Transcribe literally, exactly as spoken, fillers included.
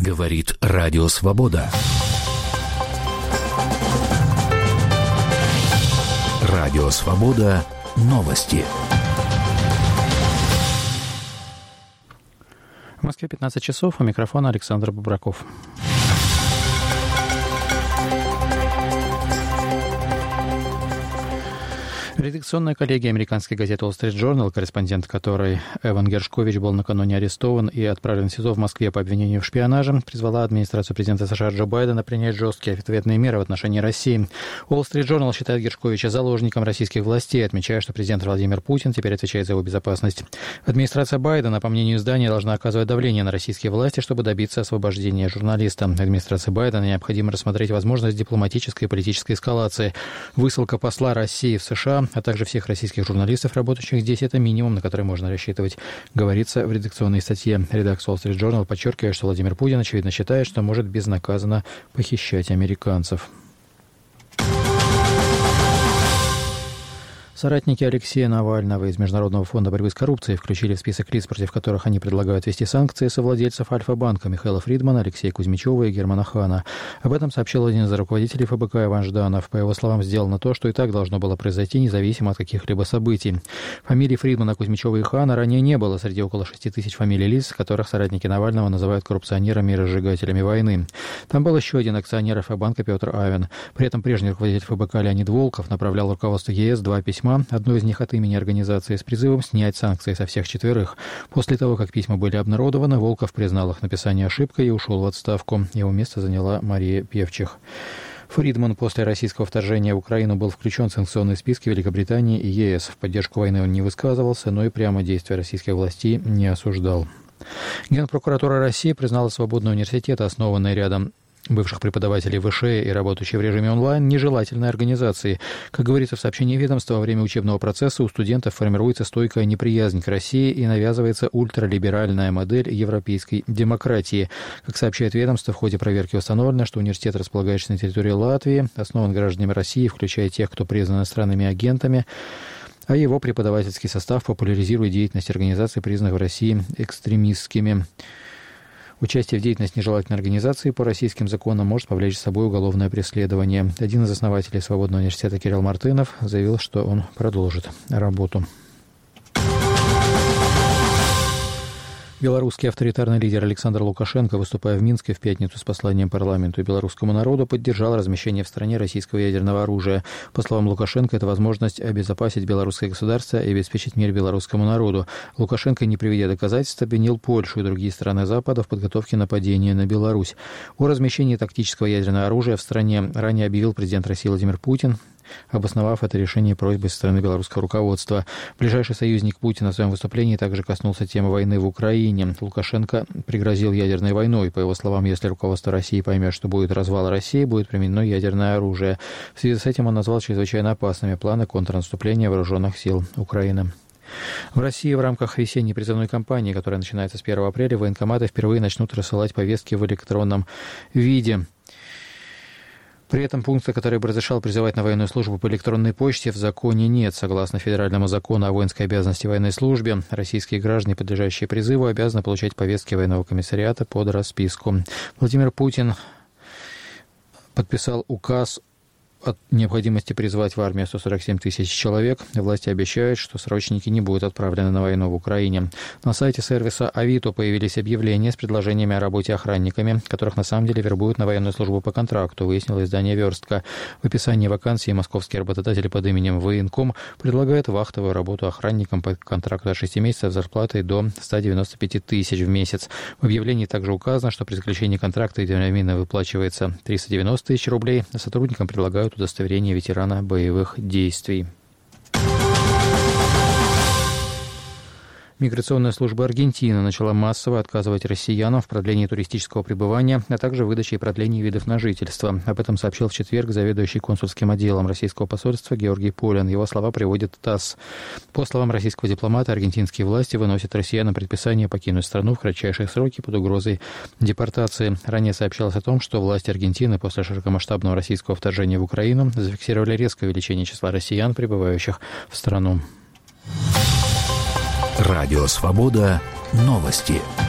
Говорит Радио Свобода. Радио Свобода. Новости. В Москве пятнадцать часов. У микрофона Александр Бобраков. Редакционная коллегия американской газеты Wall Street Journal, корреспондент которой Эван Гершкович был накануне арестован и отправлен в СИЗО в Москве по обвинению в шпионаже, призвала администрацию президента США Джо Байдена принять жесткие ответные меры в отношении России. Wall Street Journal считает Гершковича заложником российских властей, отмечая, что президент Владимир Путин теперь отвечает за его безопасность. Администрация Байдена, по мнению издания, должна оказывать давление на российские власти, чтобы добиться освобождения журналиста. Администрации Байдена необходимо рассмотреть возможность дипломатической и политической эскалации. Высылка посла России в США, а также всех российских журналистов, работающих здесь, это минимум, на который можно рассчитывать, говорится в редакционной статье. Редакция Wall Street Journal подчеркивает, что Владимир Путин, очевидно, считает, что может безнаказанно похищать американцев. Соратники Алексея Навального из Международного фонда борьбы с коррупцией включили в список лиц, против которых они предлагают ввести санкции, совладельцев Альфа-банка Михаила Фридмана, Алексея Кузьмичева и Германа Хана. Об этом сообщил один из руководителей эф бэ ка Иван Жданов. По его словам, сделано то, что и так должно было произойти, независимо от каких-либо событий. Фамилий Фридмана, Кузьмичева и Хана ранее не было среди около шести тысяч фамилий лиц, которых соратники Навального называют коррупционерами и разжигателями войны. Там был еще один акционер Альфа-банка Петр Авен. При этом прежний руководитель эф бэ ка Леонид Волков направлял руководству е эс два письма, одно из них от имени организации, с призывом снять санкции со всех четверых. После того, как письма были обнародованы, Волков признал их написание ошибкой и ушел в отставку. Его место заняла Мария Певчих. Фридман после российского вторжения в Украину был включен в санкционные списки Великобритании и е эс. В поддержку войны он не высказывался, но и прямо действия российских властей не осуждал. Генпрокуратура России признала свободные университеты, основанные рядом бывших преподавателей ВШЭ и работающие в режиме онлайн, нежелательной организацией. Как говорится в сообщении ведомства, во время учебного процесса у студентов формируется стойкая неприязнь к России и навязывается ультралиберальная модель европейской демократии. Как сообщает ведомство, в ходе проверки установлено, что университет располагается на территории Латвии, основан гражданами России, включая тех, кто признан иностранными агентами, а его преподавательский состав популяризирует деятельность организаций, признанных в России экстремистскими. Участие в деятельности нежелательной организации по российским законам может повлечь за собой уголовное преследование. Один из основателей Свободного университета Кирилл Мартынов заявил, что он продолжит работу. Белорусский авторитарный лидер Александр Лукашенко, выступая в Минске в пятницу с посланием парламенту и белорусскому народу, поддержал размещение в стране российского ядерного оружия. По словам Лукашенко, это возможность обезопасить белорусское государство и обеспечить мир белорусскому народу. Лукашенко, не приведя доказательств, обвинил Польшу и другие страны Запада в подготовке нападения на Беларусь. О размещении тактического ядерного оружия в стране ранее объявил президент России Владимир Путин, обосновав это решение просьбой со стороны белорусского руководства. Ближайший союзник Путина в своем выступлении также коснулся темы войны в Украине. Лукашенко пригрозил ядерной войной. По его словам, если руководство России поймет, что будет развал России, будет применено ядерное оружие. В связи с этим он назвал чрезвычайно опасными планы контрнаступления вооруженных сил Украины. В России в рамках весенней призывной кампании, которая начинается с первого апреля, военкоматы впервые начнут рассылать повестки в электронном виде. При этом пункта, который бы разрешал призывать на военную службу по электронной почте, в законе нет. Согласно федеральному закону о воинской обязанности и военной службе, российские граждане, подлежащие призыву, обязаны получать повестки военного комиссариата под расписку. Владимир Путин подписал указ от необходимости призвать в армию сто сорок семь тысяч человек. Власти обещают, что срочники не будут отправлены на войну в Украине. На сайте сервиса Авито появились объявления с предложениями о работе охранниками, которых на самом деле вербуют на военную службу по контракту, выяснило издание «Верстка». В описании вакансии московский работодатель под именем Военком предлагает вахтовую работу охранникам по контракту от шести месяцев с зарплатой до ста девяноста пяти тысяч в месяц. В объявлении также указано, что при заключении контракта единовременно выплачивается триста девяносто тысяч рублей, а сотрудникам предлагают удостоверение ветерана боевых действий. Миграционная служба Аргентины начала массово отказывать россиянам в продлении туристического пребывания, а также выдаче и продлении видов на жительство. Об этом сообщил в четверг заведующий консульским отделом российского посольства Георгий Полин. Его слова приводит ТАСС. По словам российского дипломата, аргентинские власти выносят россиянам предписание покинуть страну в кратчайшие сроки под угрозой депортации. Ранее сообщалось о том, что власти Аргентины после широкомасштабного российского вторжения в Украину зафиксировали резкое увеличение числа россиян, прибывающих в страну. Радио «Свобода». Новости.